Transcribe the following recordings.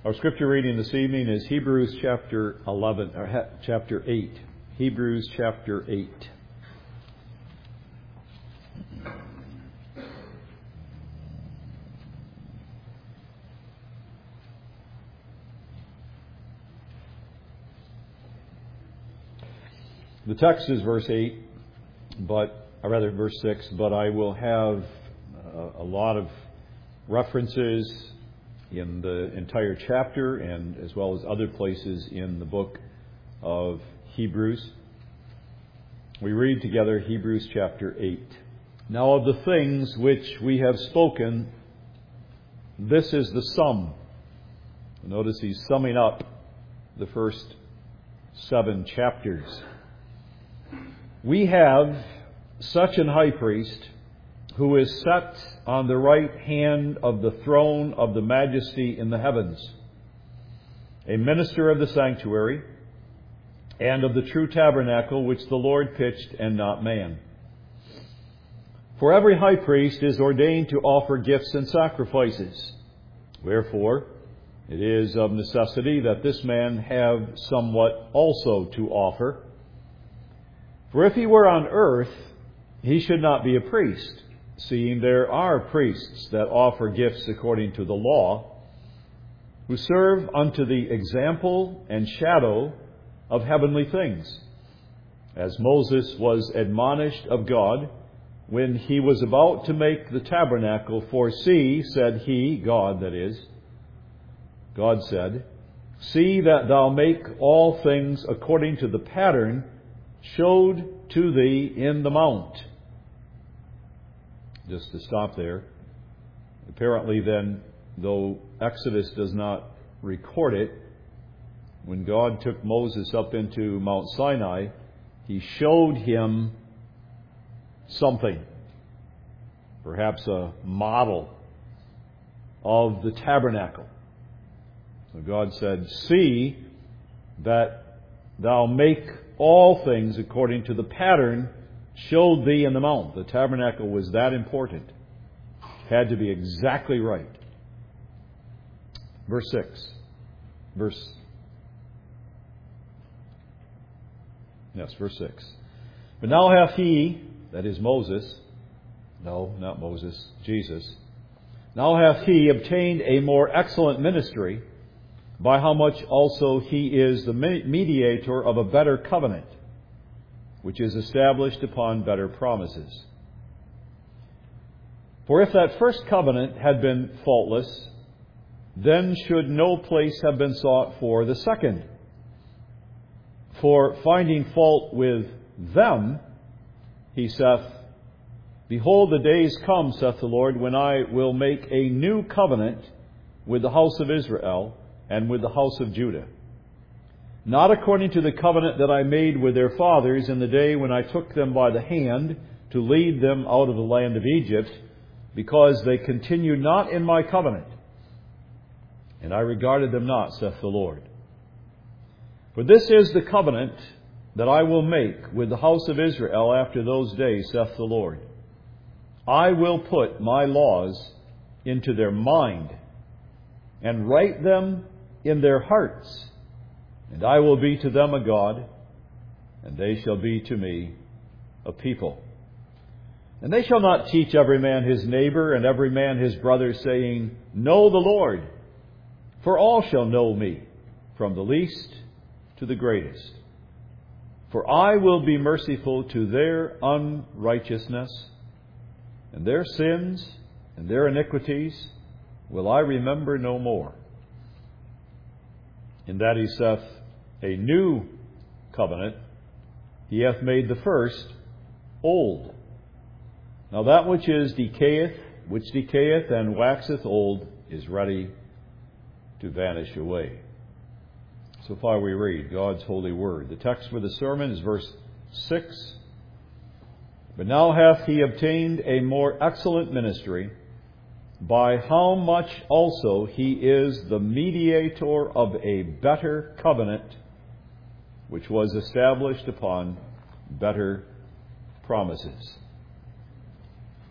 Our scripture reading this evening is Hebrews chapter 8. Hebrews chapter 8. The text is verse 8, verse 6, but I will have a lot of references in the entire chapter and as well as other places in the book of Hebrews. We read together Hebrews chapter 8. Now of the things which we have spoken, this is the sum. Notice he's summing up the first 7 chapters. We have such an high priest who is set on the right hand of the throne of the majesty in the heavens, a minister of the sanctuary and of the true tabernacle which the Lord pitched and not man. For every high priest is ordained to offer gifts and sacrifices. Wherefore, it is of necessity that this man have somewhat also to offer. For if he were on earth, he should not be a priest, seeing there are priests that offer gifts according to the law, who serve unto the example and shadow of heavenly things. As Moses was admonished of God, when he was about to make the tabernacle, for see, said he, God that is, God said, see that thou make all things according to the pattern showed to thee in the mount. Just to stop there. Apparently then, though Exodus does not record it, when God took Moses up into Mount Sinai, he showed him something, perhaps a model of the tabernacle. So God said, see that thou make all things according to the pattern showed thee in the mount. The tabernacle was that important. Had to be exactly right. Verse 6. Verse 6. But now hath he, that is Moses, no, not Moses, Jesus, now hath he obtained a more excellent ministry, by how much also he is the mediator of a better covenant, which is established upon better promises. For if that first covenant had been faultless, then should no place have been sought for the second. For finding fault with them, he saith, behold, the days come, saith the Lord, when I will make a new covenant with the house of Israel and with the house of Judah, not according to the covenant that I made with their fathers in the day when I took them by the hand to lead them out of the land of Egypt, because they continued not in my covenant, and I regarded them not, saith the Lord. For this is the covenant that I will make with the house of Israel after those days, saith the Lord. I will put my laws into their mind, and write them in their hearts, and I will be to them a God, and they shall be to me a people. And they shall not teach every man his neighbor and every man his brother, saying, know the Lord, for all shall know me, from the least to the greatest. For I will be merciful to their unrighteousness, and their sins and their iniquities will I remember no more. In that he saith, a new covenant, he hath made the first old. Now that which decayeth and waxeth old, is ready to vanish away. So far we read God's holy word. The text for the sermon is verse 6. But now hath he obtained a more excellent ministry, by how much also he is the mediator of a better covenant, which was established upon better promises.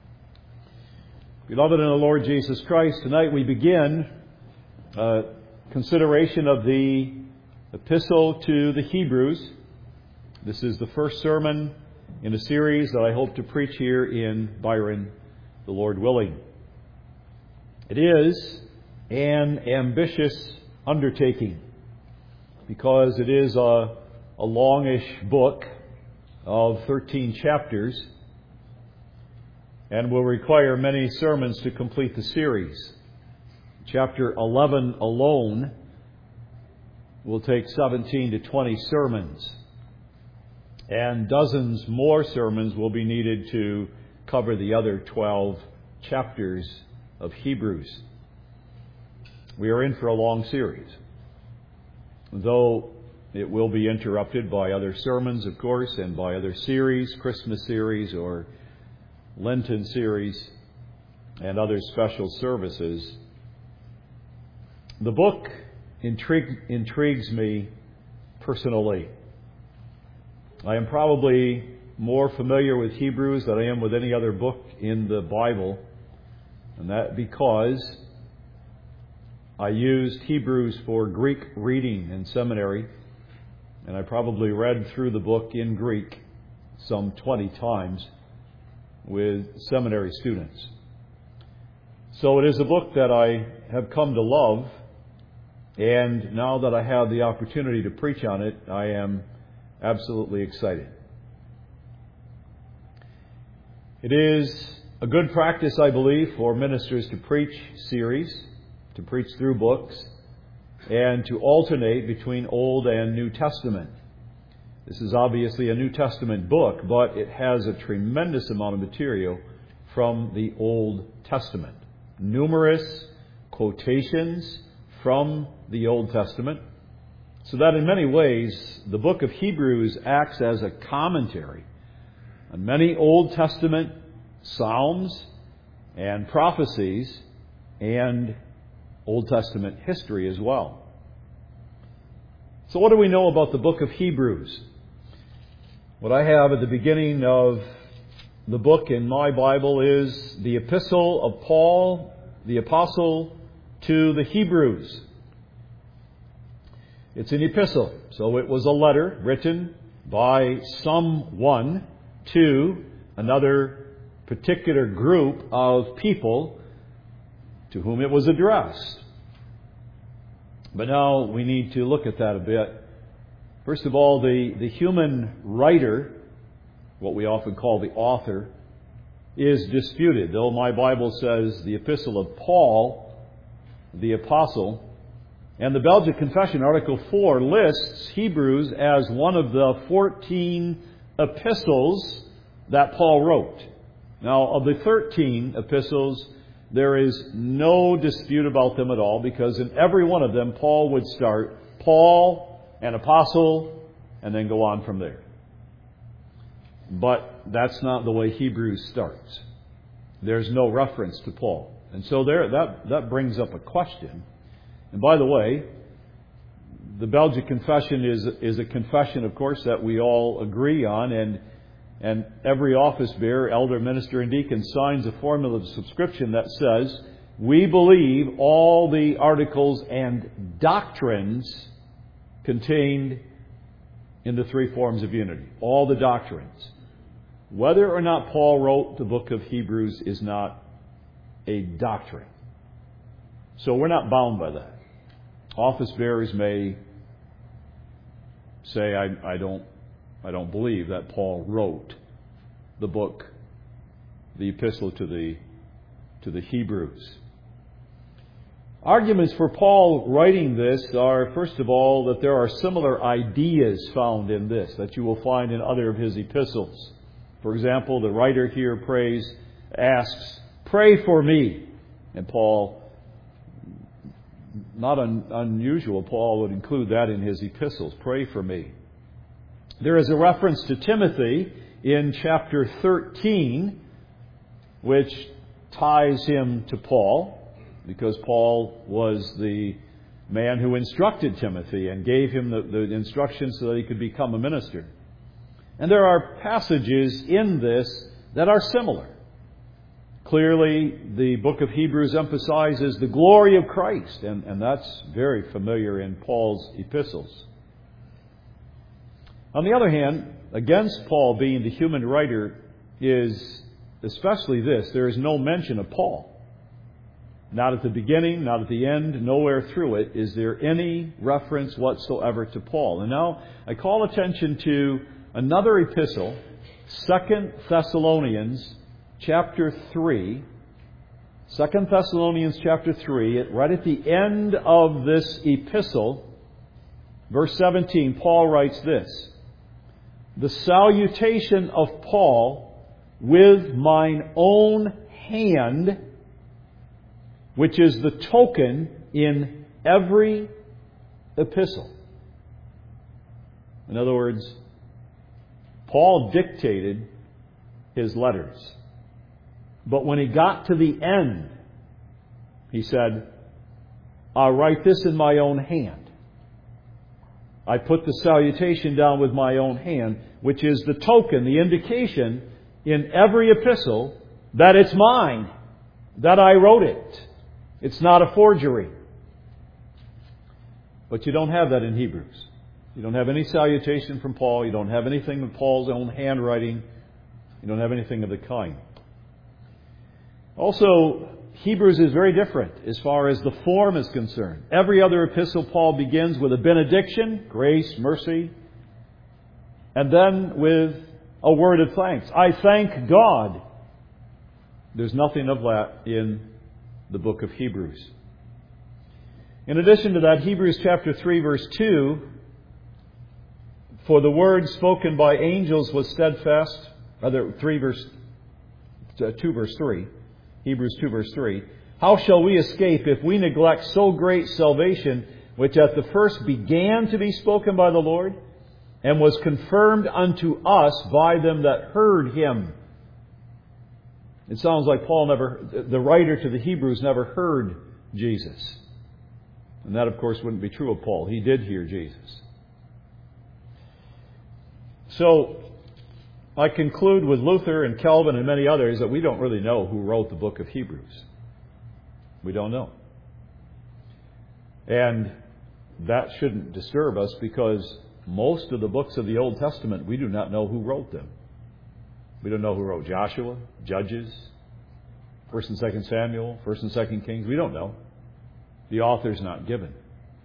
Beloved in the Lord Jesus Christ, tonight we begin consideration of the Epistle to the Hebrews. This is the first sermon in a series that I hope to preach here in Byron, the Lord willing. It is an ambitious undertaking because it is a longish book of 13 chapters and will require many sermons to complete the series. Chapter 11 alone will take 17 to 20 sermons, and dozens more sermons will be needed to cover the other 12 chapters of Hebrews. We are in for a long series, though it will be interrupted by other sermons, of course, and by other series, Christmas series or Lenten series, and other special services. The book intrigues me personally. I am probably more familiar with Hebrews than I am with any other book in the Bible, and that because I used Hebrews for Greek reading in seminary, and I probably read through the book in Greek some 20 times with seminary students. So it is a book that I have come to love, and now that I have the opportunity to preach on it, I am absolutely excited. It is a good practice, I believe, for ministers to preach series, to preach through books, and to alternate between Old and New Testament. This is obviously a New Testament book, but it has a tremendous amount of material from the Old Testament. Numerous quotations from the Old Testament, so that in many ways the book of Hebrews acts as a commentary on many Old Testament psalms and prophecies and Old Testament history as well. So what do we know about the book of Hebrews? What I have at the beginning of the book in my Bible is the Epistle of Paul, the Apostle, to the Hebrews. It's an epistle, so it was a letter written by someone to another particular group of people to whom it was addressed. But now we need to look at that a bit. First of all, the human writer, what we often call the author, is disputed. Though my Bible says the Epistle of Paul, the Apostle, and the Belgic Confession, Article 4, lists Hebrews as one of the 14 epistles that Paul wrote. Now, of the 13 epistles, there is no dispute about them at all, because in every one of them, Paul would start, Paul, an apostle, and then go on from there. But that's not the way Hebrews starts. There's no reference to Paul. And so that brings up a question. And by the way, the Belgic Confession is a confession, of course, that we all agree on, and every office bearer, elder, minister, and deacon signs a formula of subscription that says, we believe all the articles and doctrines contained in the three forms of unity. All the doctrines. Whether or not Paul wrote the book of Hebrews is not a doctrine. So we're not bound by that. Office bearers may say, I don't believe that Paul wrote the book, the epistle to the Hebrews. Arguments for Paul writing this are, first of all, that there are similar ideas found in this that you will find in other of his epistles. For example, the writer here asks, pray for me. And Paul, not unusual, Paul would include that in his epistles, pray for me. There is a reference to Timothy in chapter 13, which ties him to Paul, because Paul was the man who instructed Timothy and gave him the instructions so that he could become a minister. And there are passages in this that are similar. Clearly, the book of Hebrews emphasizes the glory of Christ, and that's very familiar in Paul's epistles. On the other hand, against Paul being the human writer is especially this: there is no mention of Paul. Not at the beginning, not at the end, nowhere through it is there any reference whatsoever to Paul. And now I call attention to another epistle, 2 Thessalonians chapter 3. 2 Thessalonians chapter 3, right at the end of this epistle, verse 17, Paul writes this: "The salutation of Paul with mine own hand, which is the token in every epistle." In other words, Paul dictated his letters. But when he got to the end, he said, "I'll write this in my own hand. I put the salutation down with my own hand," which is the token, the indication in every epistle that it's mine, that I wrote it. It's not a forgery. But you don't have that in Hebrews. You don't have any salutation from Paul. You don't have anything of Paul's own handwriting. You don't have anything of the kind. Also, Hebrews is very different as far as the form is concerned. Every other epistle, Paul begins with a benediction, grace, mercy, and then with a word of thanks. I thank God. There's nothing of that in the book of Hebrews. In addition to that, Hebrews chapter 3 verse 2, "For the word spoken by angels was steadfast," rather 2 verse 3, Hebrews 2 verse 3, "How shall we escape if we neglect so great salvation, which at the first began to be spoken by the Lord, and was confirmed unto us by them that heard him?" It sounds like the writer to the Hebrews never heard Jesus. And that, of course, wouldn't be true of Paul. He did hear Jesus. So, I conclude with Luther and Calvin and many others that we don't really know who wrote the book of Hebrews. We don't know. And that shouldn't disturb us, because most of the books of the Old Testament, we do not know who wrote them. We don't know who wrote Joshua, Judges, 1 and 2 Samuel, 1 and 2 Kings. We don't know. The author's not given.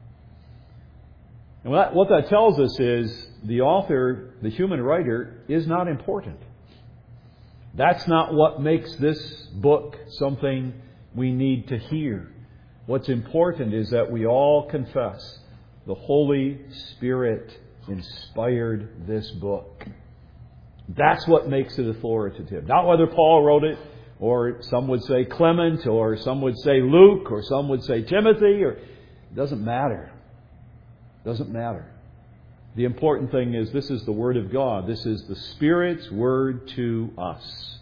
And what that tells us is the author, the human writer, is not important. That's not what makes this book something we need to hear. What's important is that we all confess the Holy Spirit inspired this book. That's what makes it authoritative. Not whether Paul wrote it, or some would say Clement, or some would say Luke, or some would say Timothy, it doesn't matter. It doesn't matter. The important thing is this is the Word of God. This is the Spirit's Word to us.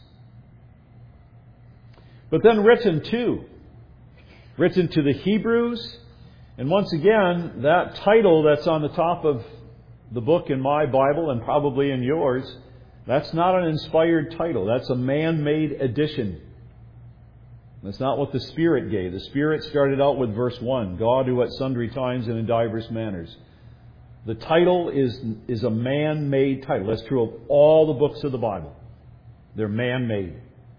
But then written to the Hebrews, and once again, that title that's on the top of the book in my Bible and probably in yours, that's not an inspired title. That's a man-made addition. That's not what the Spirit gave. The Spirit started out with verse 1, God who at sundry times and in divers manners. The title is a man-made title. That's true of all the books of the Bible. They're man-made.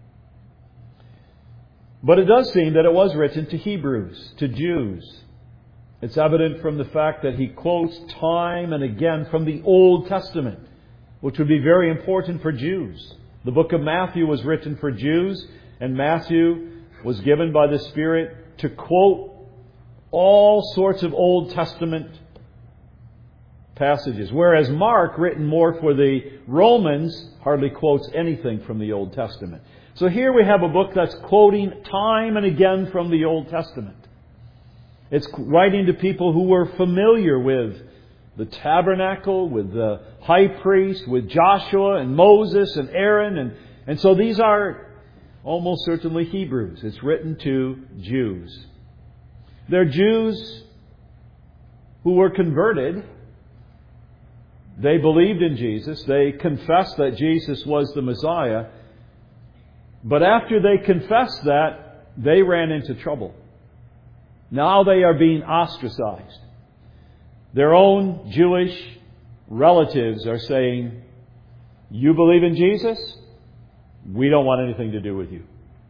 But it does seem that it was written to Hebrews, to Jews. It's evident from the fact that he quotes time and again from the Old Testament, which would be very important for Jews. The book of Matthew was written for Jews, and Matthew was given by the Spirit to quote all sorts of Old Testament passages. Whereas Mark, written more for the Romans, hardly quotes anything from the Old Testament. So here we have a book that's quoting time and again from the Old Testament. It's writing to people who were familiar with the tabernacle, with the high priest, with Joshua and Moses and Aaron. And so these are almost certainly Hebrews. It's written to Jews. They're Jews who were converted. They believed in Jesus. They confessed that Jesus was the Messiah. But after they confessed that, they ran into trouble. Now they are being ostracized. Their own Jewish relatives are saying, "You believe in Jesus? We don't want anything to do with you.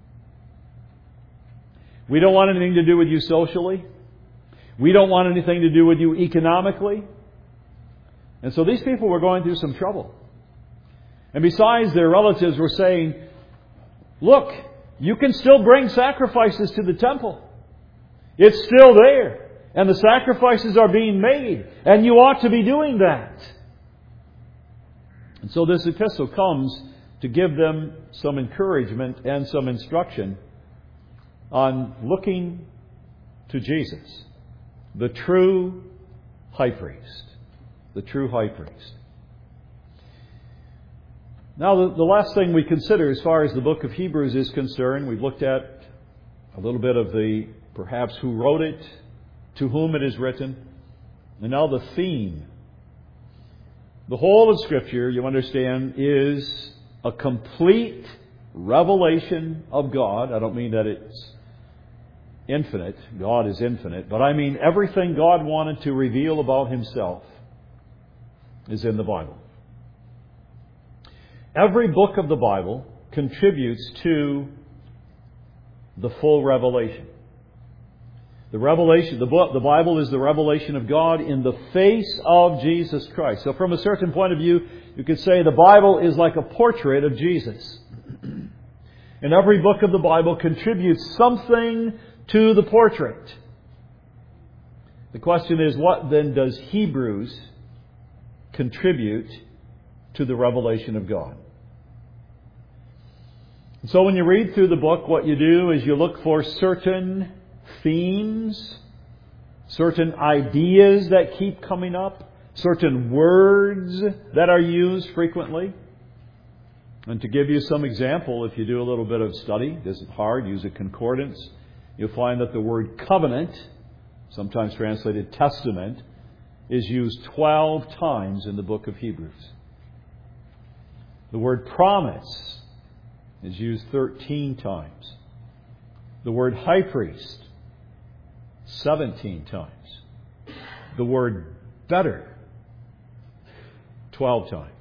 We don't want anything to do with you socially. We don't want anything to do with you economically." And so these people were going through some trouble. And besides, their relatives were saying, "Look, you can still bring sacrifices to the temple. It's still there. And the sacrifices are being made. And you ought to be doing that." And so this epistle comes to give them some encouragement and some instruction on looking to Jesus, the true high priest. The true high priest. Now, the last thing we consider as far as the book of Hebrews is concerned, we've looked at a little bit of the, perhaps, who wrote it, to whom it is written, and now the theme. The whole of Scripture, you understand, is a complete revelation of God. I don't mean that it's infinite. God is infinite. But I mean everything God wanted to reveal about Himself is in the Bible. Every book of the Bible contributes to the full revelation. The Bible is the revelation of God in the face of Jesus Christ. So from a certain point of view, you could say the Bible is like a portrait of Jesus. And every book of the Bible contributes something to the portrait. The question is, what then does Hebrews contribute to the revelation of God? So when you read through the book, what you do is you look for certain themes, certain ideas that keep coming up, certain words that are used frequently. And to give you some example, if you do a little bit of study, this isn't hard, use a concordance, you'll find that the word covenant, sometimes translated testament, is used 12 times in the book of Hebrews. The word promise is used 13 times. The word high priest, 17 times. The word better, 12 times.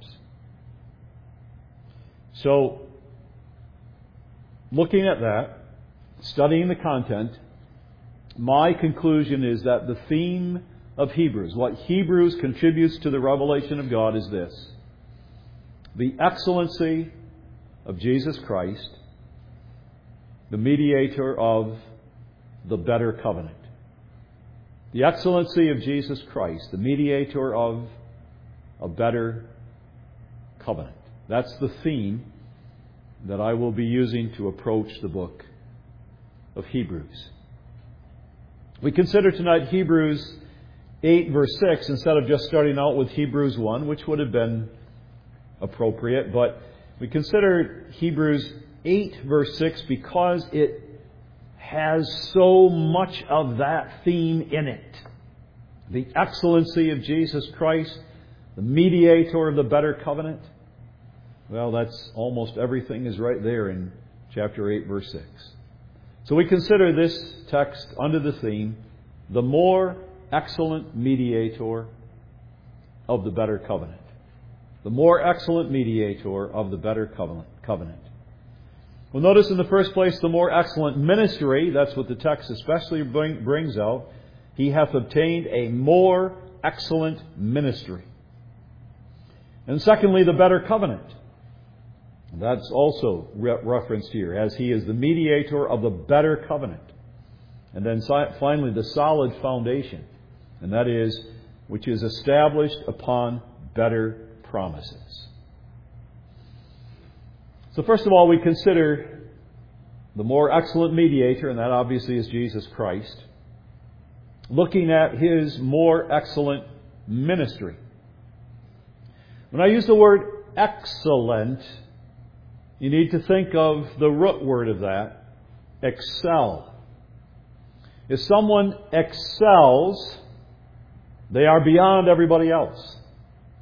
So, looking at that, studying the content, my conclusion is that the theme of Hebrews, what Hebrews contributes to the revelation of God, is this: the excellency of Jesus Christ, the mediator of the better covenant. The excellency of Jesus Christ, the mediator of a better covenant. That's the theme that I will be using to approach the book of Hebrews. We consider tonight Hebrews 8 verse 6 instead of just starting out with Hebrews 1, which would have been appropriate, but we consider Hebrews 8 verse 6 because it has so much of that theme in it. The excellency of Jesus Christ, the mediator of the better covenant. Well, that's almost everything is right there in chapter 8 verse 6. So we consider this text under the theme, the more excellent mediator of the better covenant. The more excellent mediator of the better covenant. Well, notice in the first place, the more excellent ministry. That's what the text especially brings out. He hath obtained a more excellent ministry. And secondly, the better covenant. That's also referenced here, as He is the mediator of the better covenant. And then finally, the solid foundation. And that is, which is established upon better promises. So first of all, we consider the more excellent mediator, and that obviously is Jesus Christ, looking at His more excellent ministry. When I use the word excellent, you need to think of the root word of that, excel. If someone excels, they are beyond everybody else.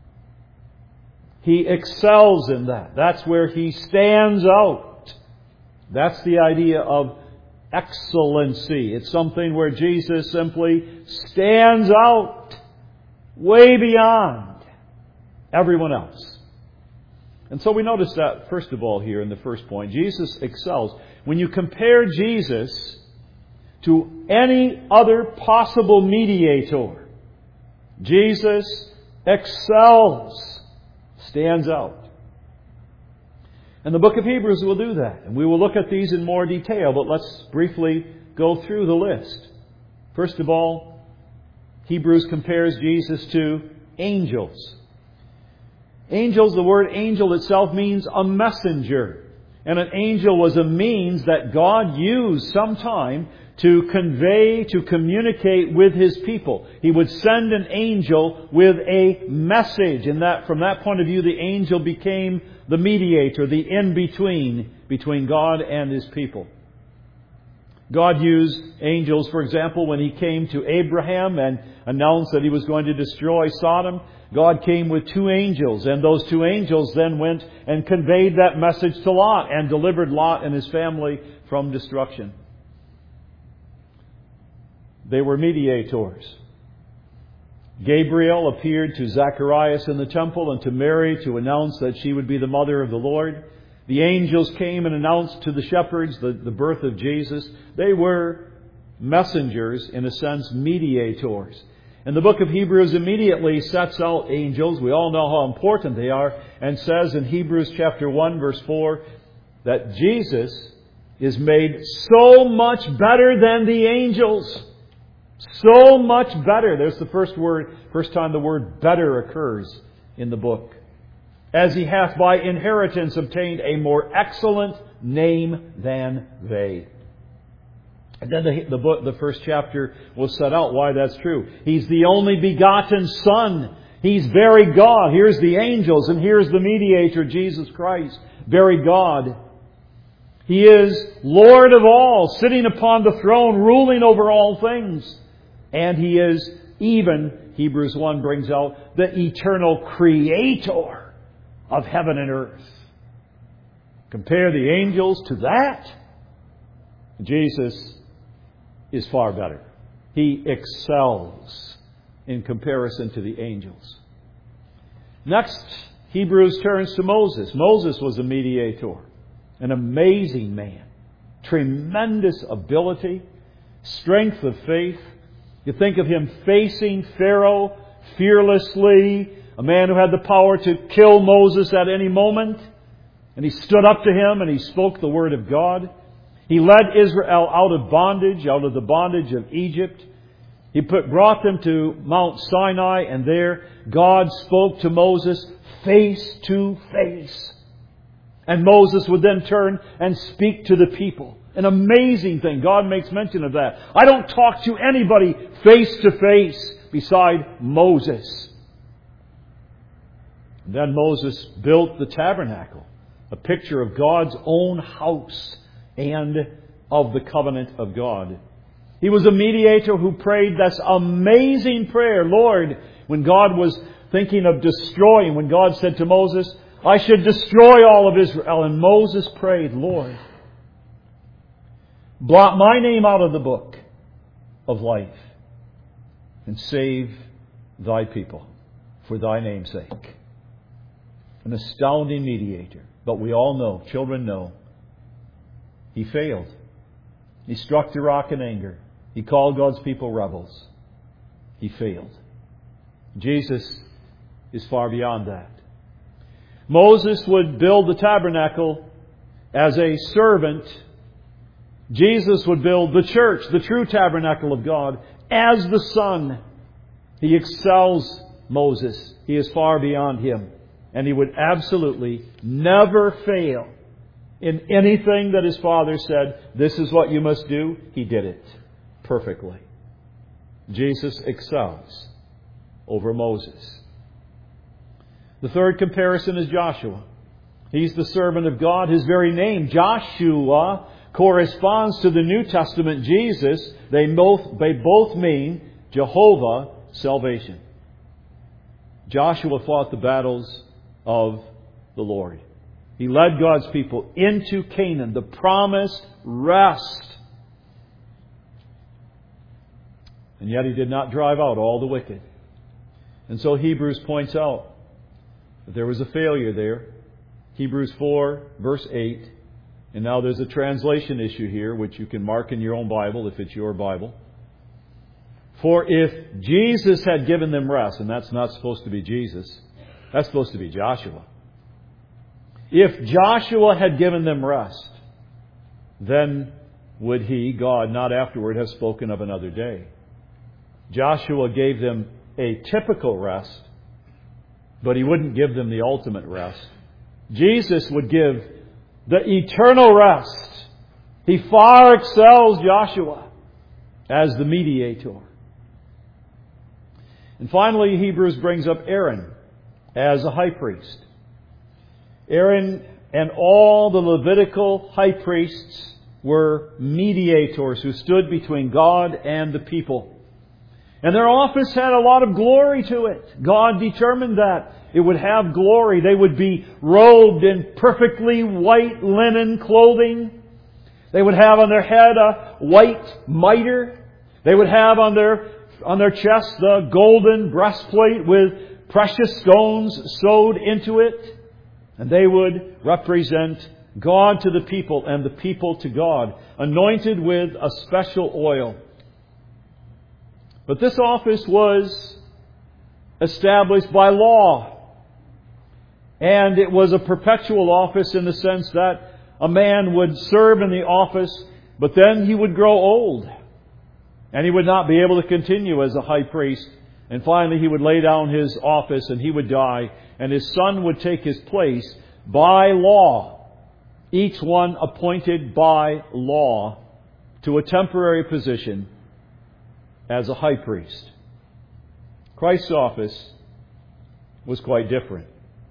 He excels in that. That's where he stands out. That's the idea of excellency. It's something where Jesus simply stands out way beyond everyone else. And so we notice that, first of all, here in the first point, Jesus excels. When you compare Jesus to any other possible mediator, Jesus excels, stands out. And the book of Hebrews will do that. And we will look at these in more detail, but let's briefly go through the list. First of all, Hebrews compares Jesus to angels. Angels, the word angel itself means a messenger. And an angel was a means that God used sometime to convey, to communicate with His people. He would send an angel with a message. And that, from that point of view, the angel became the mediator, the in-between, between God and His people. God used angels, for example, when He came to Abraham and announced that He was going to destroy Sodom. God came with 2 angels, and those 2 angels then went and conveyed that message to Lot and delivered Lot and his family from destruction. They were mediators. Gabriel appeared to Zacharias in the temple and to Mary to announce that she would be the mother of the Lord. The angels came and announced to the shepherds the birth of Jesus. They were messengers, in a sense, mediators. And the book of Hebrews immediately sets out angels. We all know how important they are, and says in Hebrews chapter 1, verse 4, that Jesus is made so much better than the angels. So much better. There's the first time the word better occurs in the book. As He hath by inheritance obtained a more excellent name than they. And then the first chapter will set out why that's true. He's the only begotten Son. He's very God. Here's the angels, and here's the mediator, Jesus Christ. Very God. He is Lord of all, sitting upon the throne, ruling over all things. And He is even, Hebrews 1 brings out, the eternal Creator of heaven and earth. Compare the angels to that. Jesus is far better. He excels in comparison to the angels. Next, Hebrews turns to Moses. Moses was a mediator, an amazing man, tremendous ability, strength of faith. You think of him facing Pharaoh fearlessly, a man who had the power to kill Moses at any moment. And he stood up to him and he spoke the word of God. He led Israel out of bondage, out of the bondage of Egypt. He brought them to Mount Sinai, and there God spoke to Moses face to face. And Moses would then turn and speak to the people. An amazing thing. God makes mention of that. I don't talk to anybody face to face beside Moses. And then Moses built the tabernacle, a picture of God's own house and of the covenant of God. He was a mediator who prayed this amazing prayer. Lord, when God was thinking of destroying, when God said to Moses, I should destroy all of Israel. And Moses prayed, Lord, blot my name out of the book of life and save Thy people for Thy name's sake. An astounding mediator. But we all know, children know, he failed. He struck the rock in anger. He called God's people rebels. He failed. Jesus is far beyond that. Moses would build the tabernacle as a servant. Jesus would build the church, the true tabernacle of God, as the Son. He excels Moses. He is far beyond him. And he would absolutely never fail in anything that his Father said, this is what you must do. He did it perfectly. Jesus excels over Moses. The third comparison is Joshua. He's the servant of God. His very name, Joshua, corresponds to the New Testament Jesus. They both mean Jehovah salvation. Joshua fought the battles of the Lord. He led God's people into Canaan, the promised rest. And yet He did not drive out all the wicked. And so Hebrews points out that there was a failure there. Hebrews 4, verse 8. And now there's a translation issue here, which you can mark in your own Bible if it's your Bible. For if Jesus had given them rest, and that's not supposed to be Jesus, that's supposed to be Joshua. If Joshua had given them rest, then would He, God, not afterward have spoken of another day. Joshua gave them a typical rest, but He wouldn't give them the ultimate rest. Jesus would give the eternal rest. He far excels Joshua as the mediator. And finally, Hebrews brings up Aaron as a high priest. Aaron and all the Levitical high priests were mediators who stood between God and the people. And their office had a lot of glory to it. God determined that it would have glory. They would be robed in perfectly white linen clothing. They would have on their head a white mitre. They would have on their chest the golden breastplate with precious stones sewed into it. And they would represent God to the people and the people to God, anointed with a special oil. But this office was established by law. And it was a perpetual office in the sense that a man would serve in the office, but then he would grow old. And he would not be able to continue as a high priest. And finally he would lay down his office and he would die. And his son would take his place by law. Each one appointed by law to a temporary position as a high priest. Christ's office was quite different.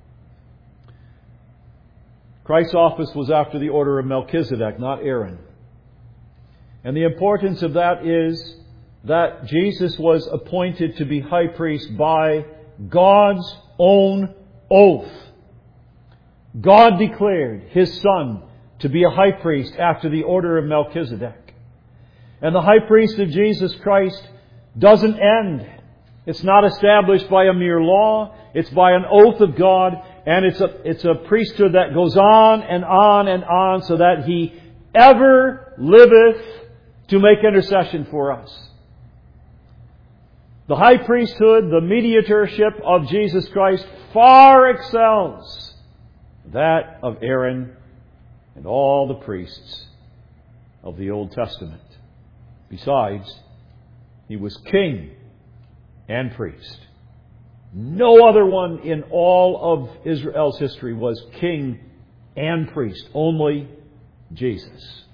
Christ's office was after the order of Melchizedek, not Aaron. And the importance of that is that Jesus was appointed to be high priest by God's own oath. God declared His Son to be a high priest after the order of Melchizedek. And the high priest of Jesus Christ doesn't end. It's not established by a mere law. It's by an oath of God. And it's a priesthood that goes on and on and on so that He ever liveth to make intercession for us. The high priesthood, the mediatorship of Jesus Christ far excels that of Aaron and all the priests of the Old Testament. Besides, He was king and priest. No other one in all of Israel's history was king and priest. Only Jesus.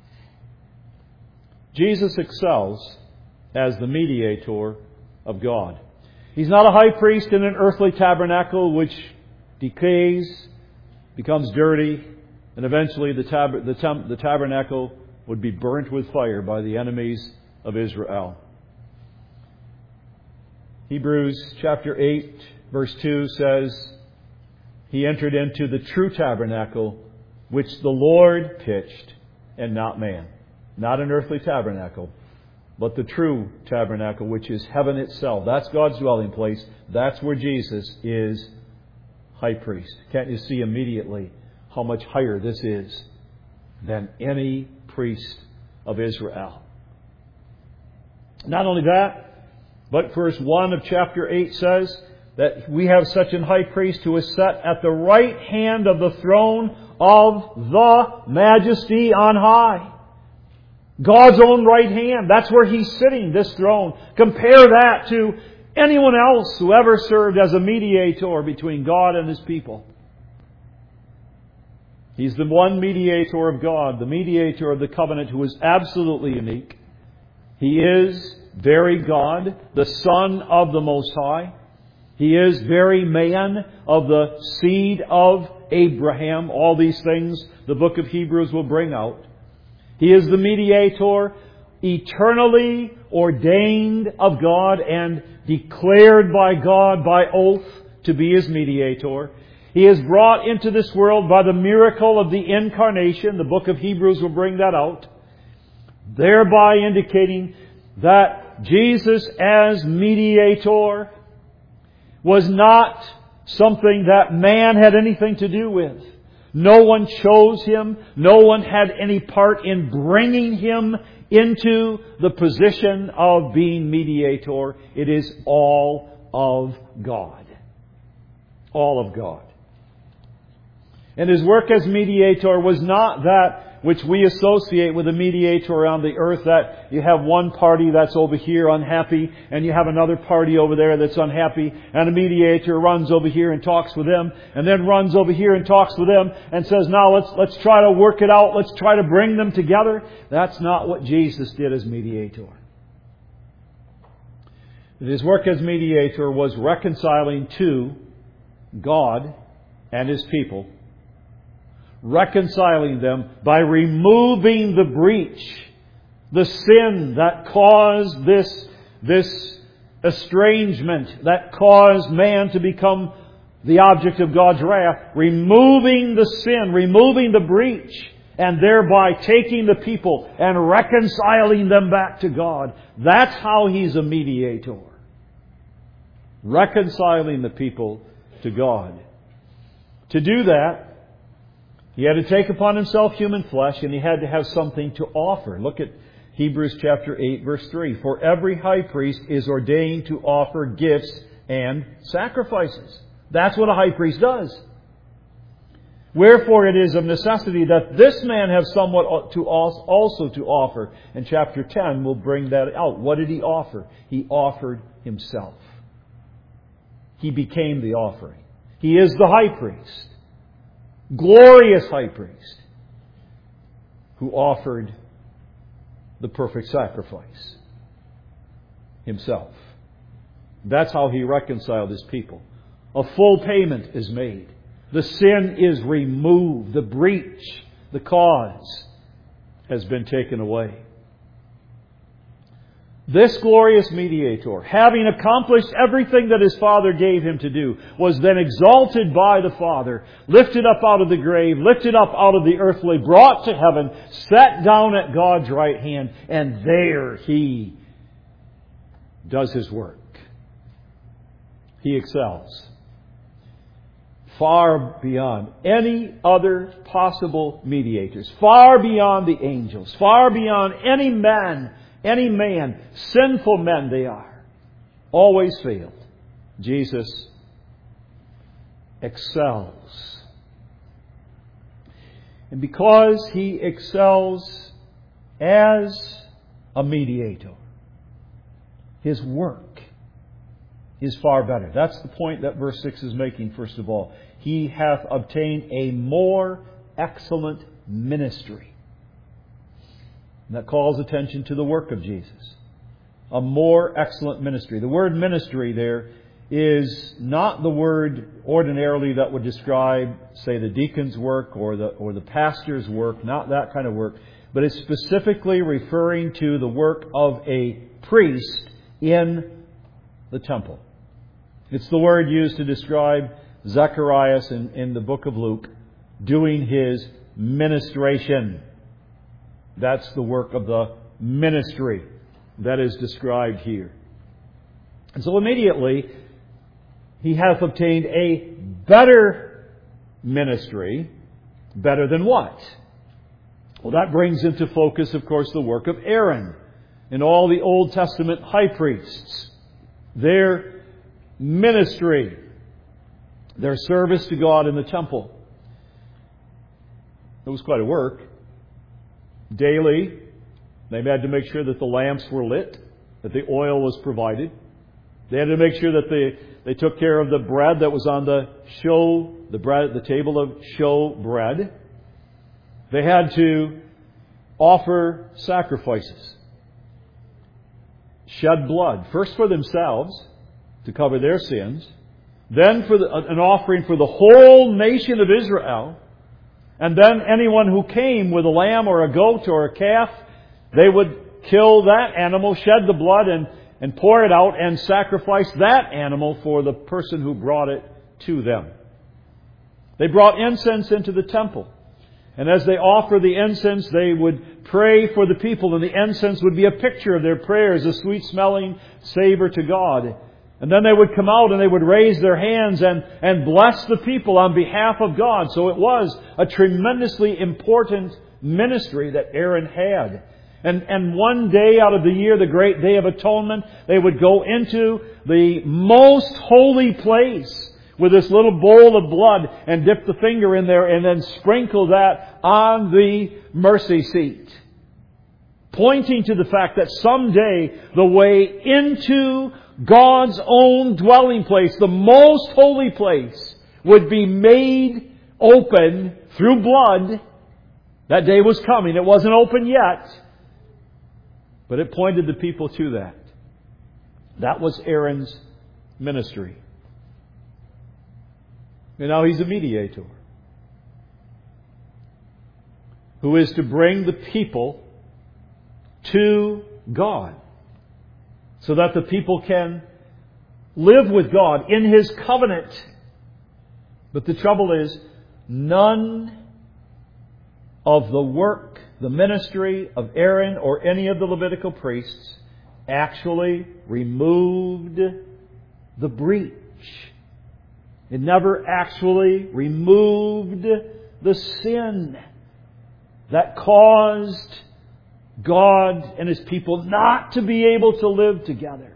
Jesus excels as the mediator of God. He's not a high priest in an earthly tabernacle which decays, becomes dirty, and eventually the tabernacle would be burnt with fire by the enemies of Israel. Hebrews chapter 8, verse 2 says, He entered into the true tabernacle which the Lord pitched and not man. Not an earthly tabernacle, but the true tabernacle, which is heaven itself. That's God's dwelling place. That's where Jesus is high priest. Can't you see immediately how much higher this is than any priest of Israel? Not only that, but verse 1 of chapter 8 says that we have such an high priest who is set at the right hand of the throne of the Majesty on high. God's own right hand. That's where He's sitting, this throne. Compare that to anyone else who ever served as a mediator between God and His people. He's the one mediator of God, the mediator of the covenant, who is absolutely unique. He is very God, the Son of the Most High. He is very man of the seed of Abraham. All these things the book of Hebrews will bring out. He is the mediator, eternally ordained of God and declared by God by oath to be His mediator. He is brought into this world by the miracle of the incarnation. The book of Hebrews will bring that out. Thereby indicating that Jesus as mediator was not something that man had anything to do with. No one chose Him. No one had any part in bringing Him into the position of being mediator. It is all of God. All of God. And His work as mediator was not that which we associate with a mediator around the earth, that you have one party that's over here unhappy, and you have another party over there that's unhappy, and a mediator runs over here and talks with them, and then runs over here and talks with them, and says, now let's try to work it out, let's try to bring them together. That's not what Jesus did as mediator. His work as mediator was reconciling to God and His people, reconciling them by removing the breach, the sin that caused this estrangement, that caused man to become the object of God's wrath, removing the sin, removing the breach, and thereby taking the people and reconciling them back to God. That's how He's a mediator. Reconciling the people to God. To do that, He had to take upon Himself human flesh, and He had to have something to offer. Look at Hebrews chapter 8, verse 3. For every high priest is ordained to offer gifts and sacrifices. That's what a high priest does. Wherefore it is of necessity that this man have somewhat to also to offer. And chapter 10 will bring that out. What did He offer? He offered Himself. He became the offering. He is the high priest. Glorious high priest who offered the perfect sacrifice, Himself. That's how He reconciled His people. A full payment is made. The sin is removed. The breach, the cause, has been taken away. This glorious mediator, having accomplished everything that His Father gave Him to do, was then exalted by the Father, lifted up out of the grave, lifted up out of the earthly, brought to heaven, sat down at God's right hand, and there He does His work. He excels far beyond any other possible mediators, far beyond the angels, far beyond any man, sinful men they are, always failed. Jesus excels. And because He excels as a mediator, His work is far better. That's the point that verse 6 is making, first of all. He hath obtained a more excellent ministry. And that calls attention to the work of Jesus. A more excellent ministry. The word ministry there is not the word ordinarily that would describe, say, the deacon's work or the pastor's work, not that kind of work, but it's specifically referring to the work of a priest in the temple. It's the word used to describe Zacharias in the book of Luke doing his ministration. That's the work of the ministry that is described here. And so immediately, he hath obtained a better ministry. Better than what? Well, that brings into focus, of course, the work of Aaron and all the Old Testament high priests. Their ministry, their service to God in the temple. It was quite a work. Daily, they had to make sure that the lamps were lit, that the oil was provided. They had to make sure that they took care of the bread that was on the table of show bread. They had to offer sacrifices, shed blood, first for themselves to cover their sins, then for an offering for the whole nation of Israel. And then anyone who came with a lamb or a goat or a calf, they would kill that animal, shed the blood, and pour it out and sacrifice that animal for the person who brought it to them. They brought incense into the temple. And as they offered the incense, they would pray for the people, and the incense would be a picture of their prayers, a sweet-smelling savor to God. And then they would come out and they would raise their hands and bless the people on behalf of God. So it was a tremendously important ministry that Aaron had. And one day out of the year, the great Day of Atonement, they would go into the most holy place with this little bowl of blood and dip the finger in there and then sprinkle that on the mercy seat. Pointing to the fact that someday the way into God's own dwelling place, the most holy place, would be made open through blood. That day was coming. It wasn't open yet. But it pointed the people to that. That was Aaron's ministry. And now he's a mediator who is to bring the people to God so that the people can live with God in His covenant. But the trouble is, none of the work, the ministry of Aaron or any of the Levitical priests actually removed the breach. It never actually removed the sin that caused God and His people not to be able to live together.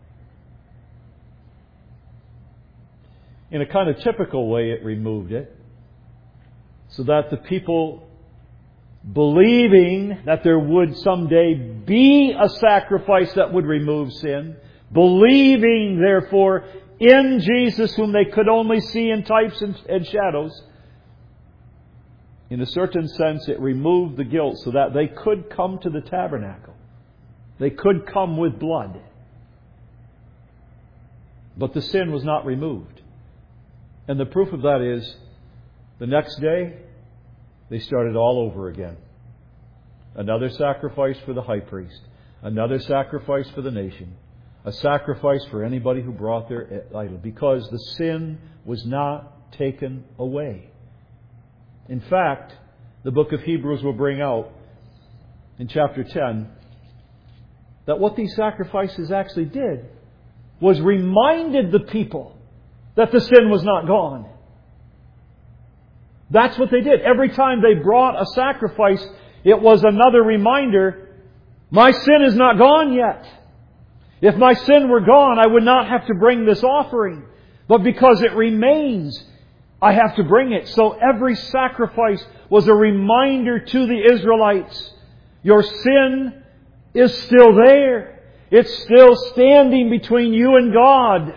In a kind of typical way, it removed it, so that the people, believing that there would someday be a sacrifice that would remove sin, believing, therefore, in Jesus, whom they could only see in types and shadows, in a certain sense, it removed the guilt so that they could come to the tabernacle. They could come with blood. But the sin was not removed. And the proof of that is, the next day, they started all over again. Another sacrifice for the high priest. Another sacrifice for the nation. A sacrifice for anybody who brought their idol. Because the sin was not taken away. In fact, the book of Hebrews will bring out in chapter 10 that what these sacrifices actually did was reminded the people that the sin was not gone. That's what they did. Every time they brought a sacrifice, it was another reminder, my sin is not gone yet. If my sin were gone, I would not have to bring this offering. But because it remains, I have to bring it. So every sacrifice was a reminder to the Israelites, your sin is still there. It's still standing between you and God.